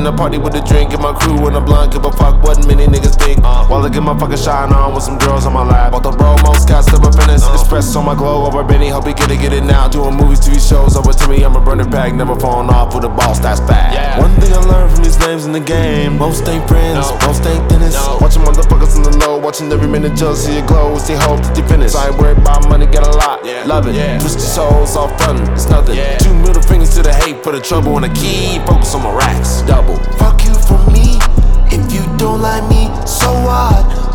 a party with a drink and my crew and a blunt. Give a fuck what many niggas think. While I get my fucking shine on with some girls on my lap. Bought the bro, most got still a finish. Express on my glow over Benny, hope he get it now. Doing movies, TV shows over to me, I'm a burning pack. Never falling off with a boss, that's fact. One thing I learned from these names in the game: most ain't friends, most ain't thinnest. Watching motherfuckers on the low, watching every minute just see it glow. It's they hope that they finish. I ain't worried about money, got a lot, love it. Twist your souls all fun, it's nothing. 2 middle fingers to the hate for the trouble and a key. Focus on my racks, double. Fuck you for me, if you don't like me, so what?